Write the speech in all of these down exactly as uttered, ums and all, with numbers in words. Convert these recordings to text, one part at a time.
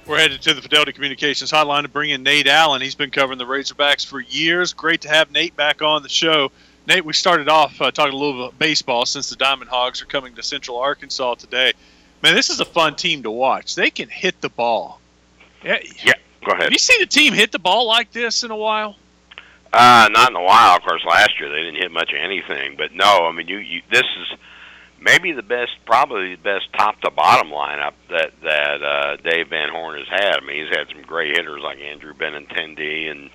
We're headed to the Fidelity Communications Hotline to bring in Nate Allen. He's been covering the Razorbacks for years. Great to have Nate back on the show. Nate, we started off uh, talking a little bit about baseball since the Diamond Hogs are coming to Central Arkansas today. Man, this is a fun team to watch. They can hit the ball. Yeah, yeah, go ahead. Have you seen a team hit the ball like this in a while? Uh, not in a while. Of course, last year they didn't hit much of anything. But no, I mean, you, you this is maybe the best, probably the best top-to-bottom lineup that that uh, Dave Van Horn has had. I mean, he's had some great hitters like Andrew Benintendi, and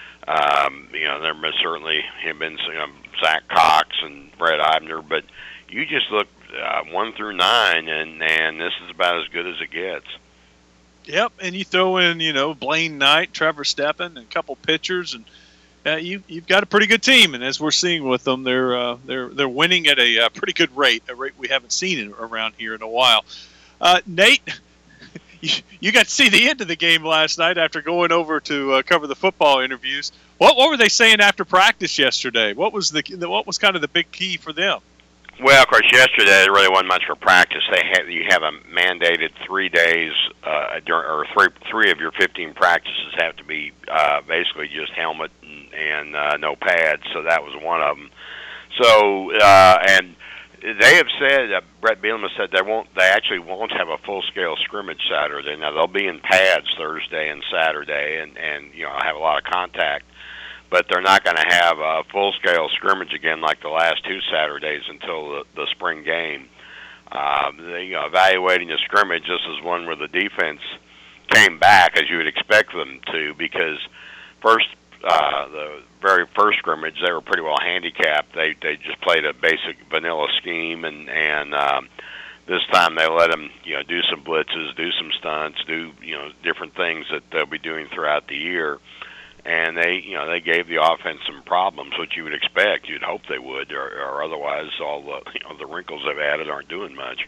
um, you know, there must certainly have been you know, Zach Cox and Brett Eibner. But you just look uh, one through nine, and and this is about as good as it gets. Yep, and you throw in you know Blaine Knight, Trevor Steppen, and a couple pitchers, and Uh, you, you've got a pretty good team, and as we're seeing with them, they're uh, they're they're winning at a uh, pretty good rate, a rate we haven't seen in, around here in a while. Uh, Nate, you, you got to see the end of the game last night after going over to uh, cover the football interviews. What what were they saying after practice yesterday? What was the what was kind of the big key for them? Well, of course, yesterday there really wasn't much for practice. They have you have a mandated three days, uh, during, or three three of your fifteen practices have to be uh, basically just helmet and, and uh, no pads. So that was one of them. So uh, and they have said uh, Brett Bielema said they won't. They actually won't have a full scale scrimmage Saturday. Now they'll be in pads Thursday and Saturday, and and you know have a lot of contact. But they're not going to have a full-scale scrimmage again like the last two Saturdays until the, the spring game. Uh, they, you know, evaluating the scrimmage, this is one where the defense came back as you would expect them to, because first, uh, the very first scrimmage, they were pretty well handicapped. They they just played a basic vanilla scheme, and and um, this time they let them you know do some blitzes, do some stunts, do you know different things that they'll be doing throughout the year. And they, you know, they gave the offense some problems, which you would expect. You'd hope they would, or, or otherwise, all the, you know, the wrinkles they've added aren't doing much.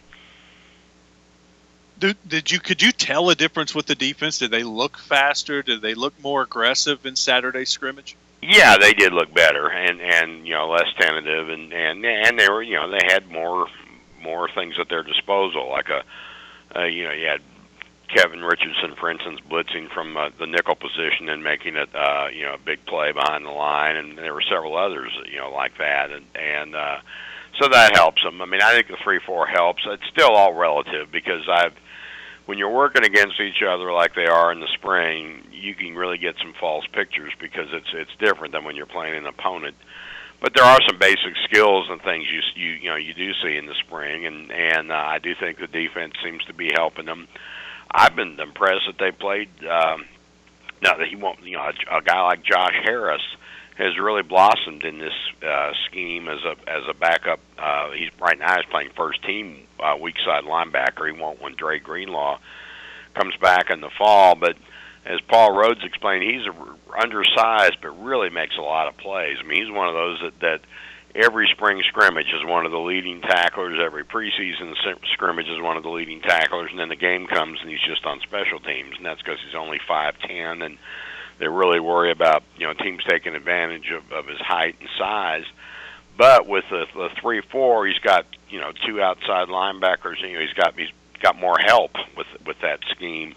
Did, did you could you tell a difference with the defense? Did they look faster? Did they look more aggressive in Saturday's scrimmage? Yeah, they did look better, and and you know less tentative, and and and they were, you know, they had more more things at their disposal, like a, uh, you know, you had Kevin Richardson, for instance, blitzing from uh, the nickel position and making it, uh, you know, a big play behind the line, and there were several others, you know, like that, and and uh, so that helps them. I mean, I think the three four helps. It's still all relative because I've, when you're working against each other like they are in the spring, you can really get some false pictures because it's it's different than when you're playing an opponent. But there are some basic skills and things you you you know you do see in the spring, and and uh, I do think the defense seems to be helping them. I've been impressed that they played. Um, now that he won't, you know, a, a guy like Josh Harris has really blossomed in this uh, scheme as a as a backup. Uh, he's right now he's playing first team uh, weak side linebacker. He won't when Dre Greenlaw comes back in the fall. But as Paul Rhodes explained, he's a, undersized but really makes a lot of plays. I mean, he's one of those that that. Every spring scrimmage is one of the leading tacklers. Every preseason scrimmage is one of the leading tacklers. And then the game comes and he's just on special teams. And that's because he's only five ten. And they really worry about, you know, teams taking advantage of, of his height and size. But with the, the three four, he's got, you know, two outside linebackers. You know, he's got he's got more help with with that scheme.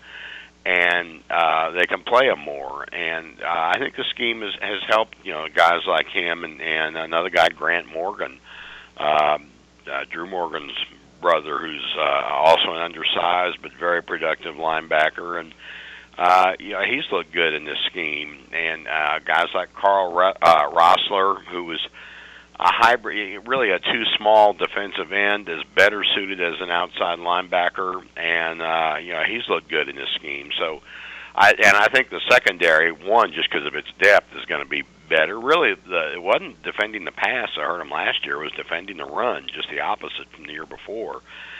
And uh, they can play him more. And uh, I think the scheme has, has helped, you know, guys like him and, and another guy, Grant Morgan, um, uh, Drew Morgan's brother, who's uh, also an undersized but very productive linebacker. And, uh, you know, he's looked good in this scheme. And uh, guys like Carl uh, Rossler, who was a hybrid, really a too small defensive end, is better suited as an outside linebacker, and uh, you know he's looked good in this scheme. So, I and I think the secondary, one, just because of its depth, is going to be better. Really, the, it wasn't defending the pass. I heard him last year. It was defending the run, just the opposite from the year before.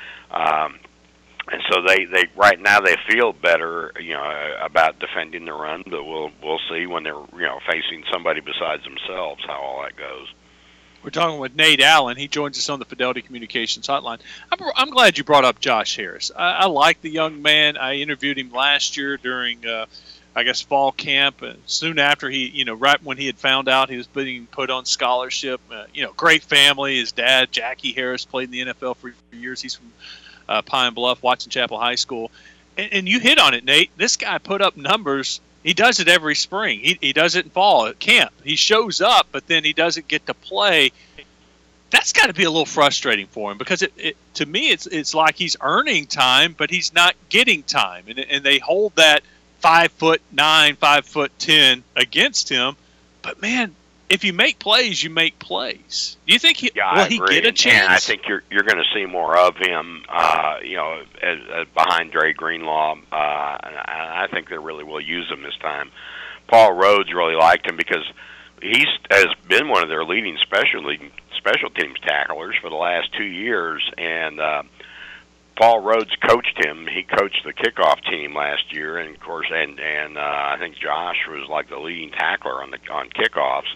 Um, and so they, they right now they feel better, you know, about defending the run. But we'll we'll see when they're you know facing somebody besides themselves how all that goes. We're talking with Nate Allen. He joins us on the Fidelity Communications Hotline. I'm, I'm glad you brought up Josh Harris. I, I like the young man. I interviewed him last year during, uh, I guess, fall camp. And soon after he, you know, right when he had found out he was being put on scholarship. Uh, you know, great family. His dad, Jackie Harris, played in the N F L for years. He's from uh, Pine Bluff, Watson Chapel High School. and, and you hit on it, Nate. This guy put up numbers. He does it every spring. He, he does it in fall at camp. He shows up, but then he doesn't get to play. That's got to be a little frustrating for him because it, it to me it's it's like he's earning time, but he's not getting time, and and they hold that five foot nine, five foot ten against him. But man, if you make plays, you make plays. Do you think he yeah, will I he agree. get a chance? And I think you're you're going to see more of him. Uh, you know, as, as behind Dre Greenlaw. Uh, and I think they really will use him this time. Paul Rhodes really liked him because he's has been one of their leading special special teams tacklers for the last two years, and uh, Paul Rhodes coached him. He coached the kickoff team last year, and of course, and and uh, I think Josh was like the leading tackler on the on kickoffs.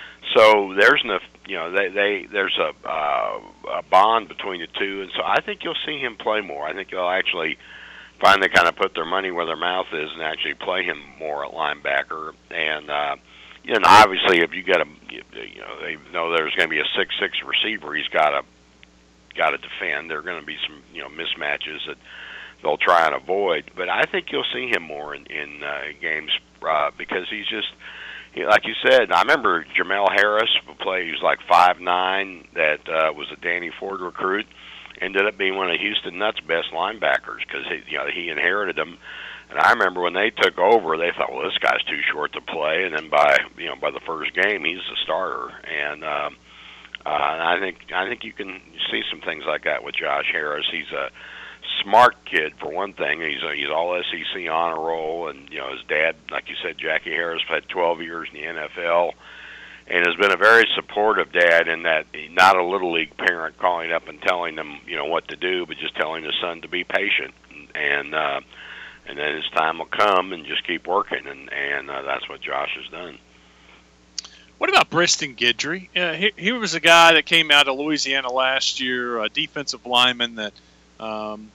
So there's no, you know, they, they there's a uh, a bond between the two, and so I think you'll see him play more. I think they'll actually finally kind of put their money where their mouth is and actually play him more at linebacker. And uh, you know, obviously, if you get a, you know, they know there's going to be a six six receiver, he's got to got to defend. There are going to be some, you know, mismatches that they'll try and avoid. But I think you'll see him more in, in uh, games uh, because he's just, you know, like you said, I remember Jamel Harris, who played, he was like five nine, that uh, was a Danny Ford recruit, ended up being one of Houston Nutt's best linebackers because he, you know, he inherited him. And I remember when they took over, they thought, well, this guy's too short to play. And then by, you know, by the first game, he's the starter. And um, uh, I think I think you can see some things like that with Josh Harris. He's a smart kid for one thing. He's a, he's all S E C honor roll, and you know his dad, like you said, Jackie Harris, had twelve years in the N F L, and has been a very supportive dad in that he's not a little league parent calling up and telling them you know what to do, but just telling his son to be patient and uh, and then his time will come and just keep working, and and uh, that's what Josh has done. What about Briston Guidry? Uh, he, he was a guy that came out of Louisiana last year, a defensive lineman that um,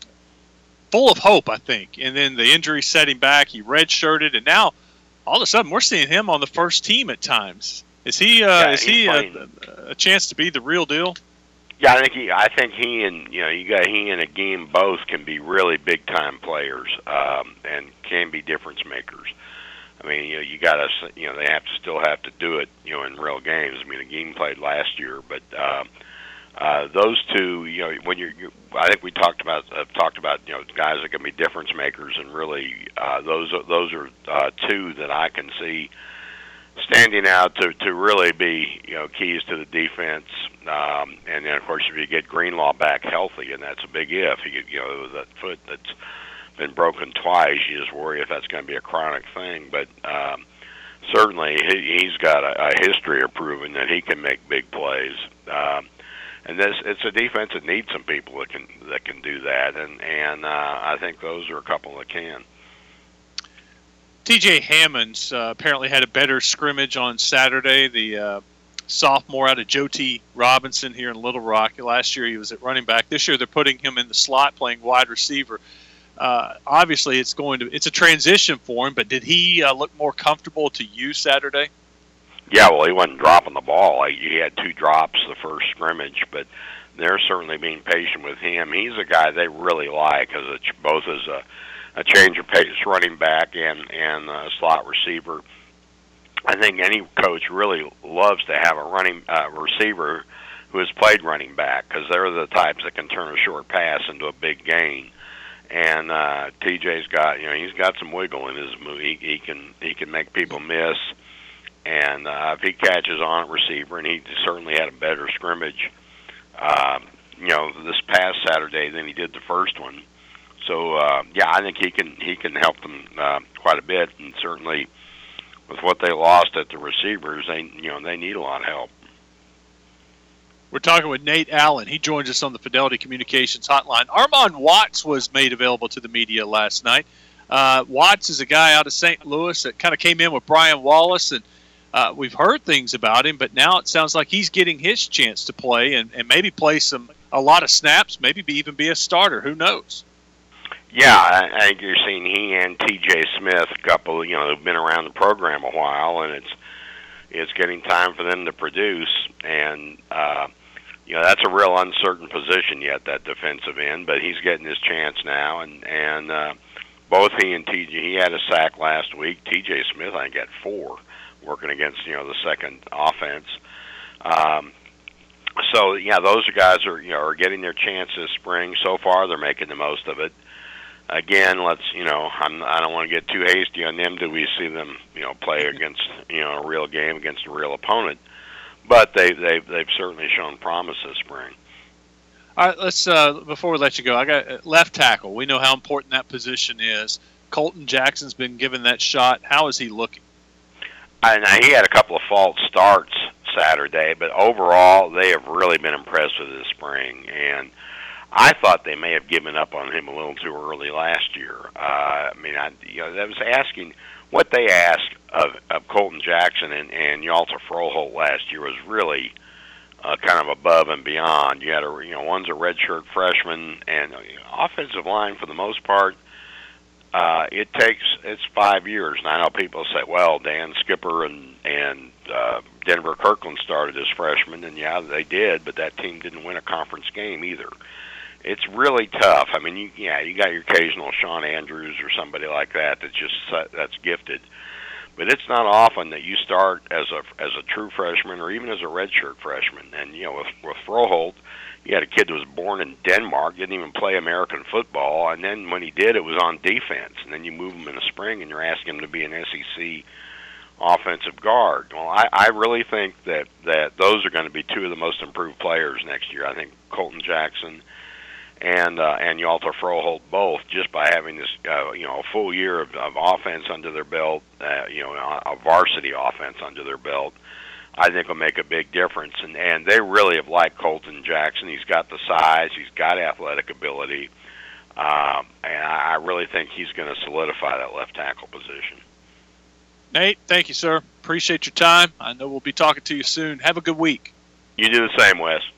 full of hope, I think. And then the injury set him back. He redshirted, and now all of a sudden we're seeing him on the first team at times. Is he? Uh, yeah, is he a, a chance to be the real deal? Yeah, I think he. I think he and you know you got he and Agim both can be really big time players um, and can be difference makers. I mean, you know, you got to, you know, they have to still have to do it, you know, in real games. I mean, Agim played last year, but uh, uh, those two, you know, when you're, you, I think we talked about uh, talked about, you know, guys that can be difference makers, and really, uh, those those are uh, two that I can see standing out to to really be, you know, keys to the defense. Um, and then, of course, if you get Greenlaw back healthy, and that's a big if, you get, you know, that foot that's been broken twice, you just worry if that's going to be a chronic thing. But um, certainly he, he's got a, a history of proving that he can make big plays. Um, and this it's a defense that needs some people that can that can do that, and and uh, I think those are a couple that can. T J Hammonds uh, apparently had a better scrimmage on Saturday. The uh, sophomore out of Joe T. Robinson here in Little Rock. Last year he was at running back. This year they're putting him in the slot playing wide receiver. Uh, obviously, it's going to it's a transition for him. But did he uh, look more comfortable to you Saturday? Yeah, well, he wasn't dropping the ball. He had two drops the first scrimmage, but they're certainly being patient with him. He's a guy they really like, as a, both as a, a change of pace running back and and a slot receiver. I think any coach really loves to have a running uh, receiver who has played running back, because they're the types that can turn a short pass into a big gain. And uh, T J's got, you know, he's got some wiggle in his move. He, he can he can make people miss, and uh, if he catches on at receiver, and he certainly had a better scrimmage, uh, you know, this past Saturday than he did the first one. So uh, yeah, I think he can he can help them uh, quite a bit, and certainly with what they lost at the receivers, they you know they need a lot of help. We're talking with Nate Allen. He joins us on the Fidelity Communications hotline. Armand Watts was made available to the media last night. Uh, Watts is a guy out of Saint Louis that kind of came in with Brian Wallace, and uh, we've heard things about him, but now it sounds like he's getting his chance to play and, and maybe play some a lot of snaps, maybe be, even be a starter. Who knows? Yeah, I, I think you're seeing he and T J Smith, a couple, you know, who've been around the program a while, and it's it's getting time for them to produce. And, uh, you know, that's a real uncertain position yet, that defensive end, but he's getting his chance now. And, and uh, both he and T J, he had a sack last week. T J Smith, I think, had four, working against, you know, the second offense. Um, so, yeah, those guys are, you know, are getting their chance this spring. So far, they're making the most of it. Again, let's, you know, I'm, I don't want to get too hasty on them till we see them, you know, play against, you know, a real game against a real opponent. But they, they've, they've certainly shown promise this spring. All right, let's, uh, before we let you go, I got left tackle. We know how important that position is. Colton Jackson's been given that shot. How is he looking? I, now, he had a couple of false starts Saturday, but overall, they have really been impressed with this spring. And I thought they may have given up on him a little too early last year. Uh, I mean, I, you know, that was asking what they asked of, of Colton Jackson and, and Yalta Froholt last year was really uh, kind of above and beyond. You had a, you know, one's a redshirt freshman, and uh, offensive line for the most part. Uh, it takes it's five years, and I know people say, "Well, Dan Skipper and and uh, Denver Kirkland started as freshmen," and yeah, they did, but that team didn't win a conference game either. It's really tough. I mean, you, yeah, you got your occasional Sean Andrews or somebody like that that's just that's gifted, but it's not often that you start as a as a true freshman or even as a redshirt freshman. And you know, with with Froholt, you had a kid that was born in Denmark, didn't even play American football, and then when he did, it was on defense. And then you move him in the spring, and you're asking him to be an S E C offensive guard. Well, I, I really think that that those are going to be two of the most improved players next year. I think Colton Jackson and uh, and Yalta Froholt both, just by having this uh, you know a full year of, of offense under their belt, uh, you know a varsity offense under their belt, I think will make a big difference. And and they really have liked Colton Jackson. He's got the size, he's got athletic ability, um, and I, I really think he's going to solidify that left tackle position. Nate, thank you, sir. Appreciate your time. I know we'll be talking to you soon. Have a good week. You do the same, Wes.